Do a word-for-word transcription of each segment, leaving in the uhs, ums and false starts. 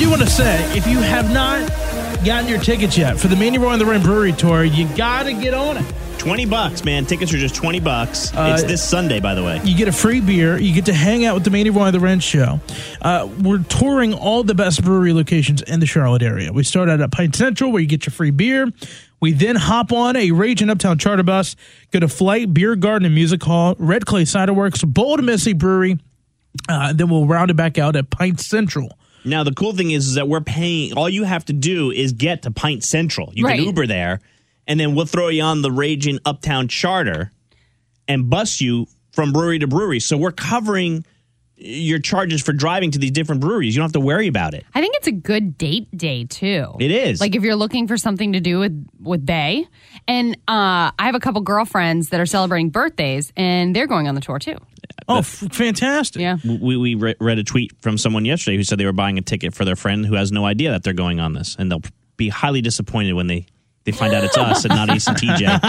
do want to say, if you have not gotten your tickets yet for the Manny Roy and Loren Brewery Tour, you got to get on it. twenty bucks, man. Tickets are just twenty bucks. Uh, it's this Sunday, by the way. You get a free beer. You get to hang out with the Manny Roy and Loren show. Uh, we're touring all the best brewery locations in the Charlotte area. We start out at Pine Central, where you get your free beer. We then hop on a Raging Uptown charter bus, go to Flight, Beer Garden, and Music Hall, Red Clay Cider Works, Bold Missy Brewery. Uh, then we'll round it back out at Pine Central. Now, the cool thing is, is that we're paying. All you have to do is get to Pint Central. You Right. can Uber there, and then we'll throw you on the Raging Uptown charter and bus you from brewery to brewery. So we're covering your charges for driving to these different breweries. You don't have to worry about it. I think it's a good date day, too. It is. Like, if you're looking for something to do with, with Bay. And uh, I have a couple girlfriends that are celebrating birthdays, and they're going on the tour, too. Oh, f- fantastic. Yeah. We, we re- read a tweet from someone yesterday who said they were buying a ticket for their friend who has no idea that they're going on this. And they'll be highly disappointed when they, they find out it's us and not Ace and T J. All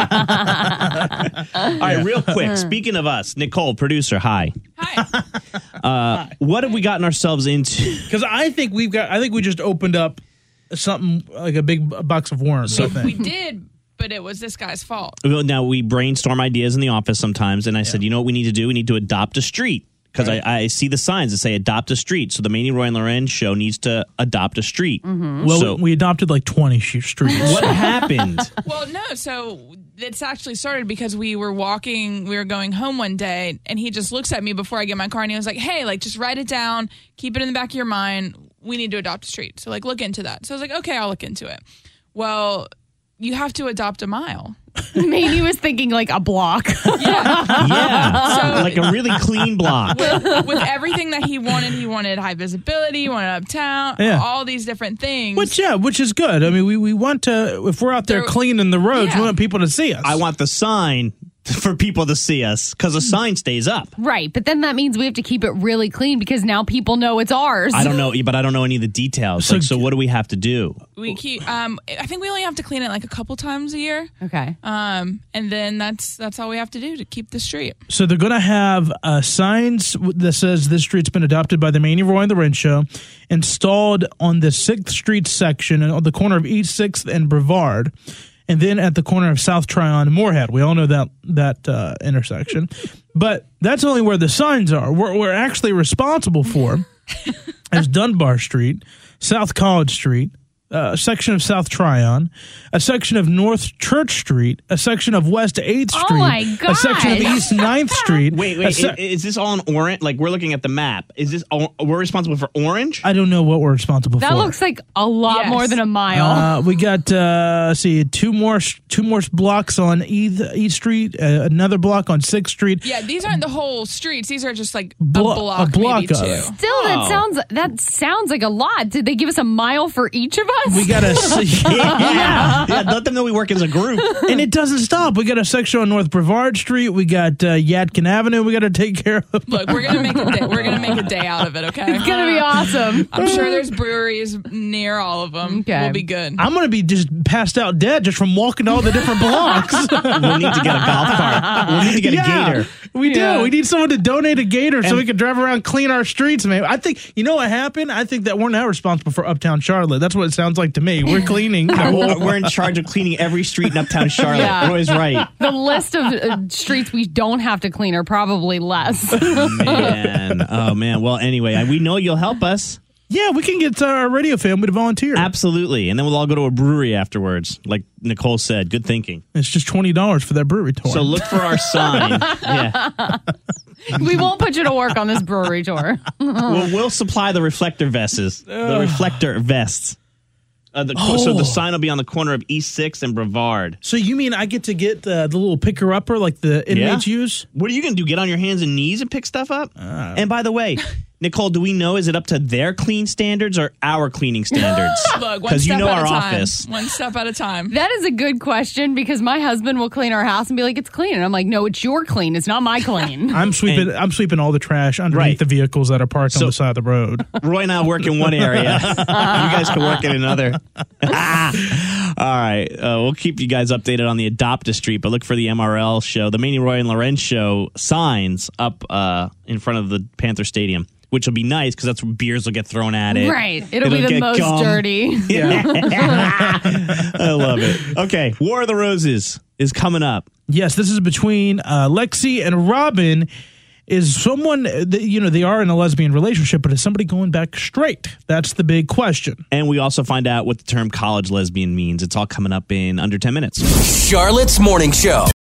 right, real quick. Speaking of us, Nicole, producer, hi. Hi. Uh, what have we gotten ourselves into? Because I think we've got, I think we just opened up something like a big box of worms. I think. We did, but it was this guy's fault. Well, now, we brainstorm ideas in the office sometimes, and I said, you know what we need to do? We need to adopt a street. Because Right. I, I see the signs that say adopt a street. So the Manny Roy and Loren show needs to adopt a street. Mm-hmm. Well, So- we, we adopted like twenty sh- streets. What happened? Well, no, so it's actually started because we were walking, we were going home one day, and he just looks at me before I get in my car, and he was like, hey, like, just write it down, keep it in the back of your mind. We need to adopt a street. So, like, look into that. So I was like, okay, I'll look into it. Well, you have to adopt a mile. Maybe was thinking like a block. Yeah. Yeah. So- like a really clean block. With everything that he wanted, he wanted high visibility, he wanted uptown, Yeah. all these different things. Which, yeah, which is good. I mean, we, we want to, if we're out there There- cleaning the roads, yeah. we want people to see us. I want the sign for people to see us because the sign stays up. Right. But then that means we have to keep it really clean because now people know it's ours. I don't know, but I don't know any of the details. So- Like, so what do we have to do? we keep, um, I think we only have to clean it like a couple times a year. Okay. Um, and then that's that's all we have to do to keep the street. So they're going to have uh, signs that says this street's been adopted by the Manny Roy and the Loren Show installed on the sixth Street section on the corner of East sixth and Brevard, and then at the corner of South Tryon and Moorhead. We all know that that uh, intersection. But that's only where the signs are. What we're actually responsible for is Dunbar Street, South College Street, Uh, a section of South Tryon, a section of North Church Street, a section of West eighth Oh Street, my a section of gosh. East ninth Street. Wait, a wait. se- is, is this all in orange? Like, we're looking at the map. Is this all, we're responsible for orange? I don't know what we're responsible That for. looks like a lot Yes. more than a mile. Uh, we got uh, let's see two more two more blocks on East, East Street, uh, another block on sixth Street. Yeah, these aren't the whole streets. These are just like Blo- a block, a block maybe of two. it. Still, that Oh. sounds that sounds like a lot. Did they give us a mile for each of us? We got a yeah. yeah. Let them know we work as a group. and it doesn't stop. We got a section on North Brevard Street. We got uh, Yadkin Avenue. We got to take care of. Look, we're gonna make a day. We're gonna make a day out of it. Okay, It's gonna be awesome. I'm sure there's breweries near all of them. Okay. We'll be good. I'm gonna be just passed out dead just from walking to all the different blocks. We'll need to get a golf cart. We'll need to get Yeah, a gator. We do. Yeah. We need someone to donate a gator so And- we can drive around, clean our streets, man. I think, you know what happened? I think that we're now responsible for Uptown Charlotte. That's what it sounds like to me. We're cleaning the whole. We're in charge of cleaning every street in Uptown Charlotte. Yeah. Roy's right. The list of uh, streets we don't have to clean are probably less. Man. Oh, man. Well, anyway, I- we know you'll help us. Yeah, we can get our radio family to volunteer. Absolutely. And then we'll all go to a brewery afterwards. Like Nicole said, good thinking. It's just twenty dollars for that brewery tour. So look for our sign. Yeah. We won't put you to work on this brewery tour. We'll, we'll supply the reflector vests. The reflector vests. Uh, the, So Oh. the sign will be on the corner of East sixth and Brevard. So you mean I get to get uh, the little picker upper like the inmates use? What are you going to do? Get on your hands and knees and pick stuff up? Uh, and by the way, Nicole, do we know, is it up to their clean standards or our cleaning standards? Look, one Because you step know at our a time. office. One step at a time. That is a good question because my husband will clean our house and be like, "It's clean," and I'm like, "No, it's your clean. It's not my clean." I'm sweeping. And- I'm sweeping all the trash underneath Right. the vehicles that are parked So- on the side of the road. Roy and I work in one area. You guys can work in another. All right. Uh, we'll keep you guys updated on the Adopt a Street, but look for the M R L show, the Manny Roy and Loren show signs up uh, in front of the Panther Stadium. which will be nice because that's where beers will get thrown at it. Right. It'll, be the get most gum. dirty. I love it. Okay, War of the Roses is coming up. Yes, this is between uh, Lexi and Robin. Is someone, that, you know, they are in a lesbian relationship, but is somebody going back straight? That's the big question. And we also find out what the term college lesbian means. It's all coming up in under ten minutes. Charlotte's Morning Show.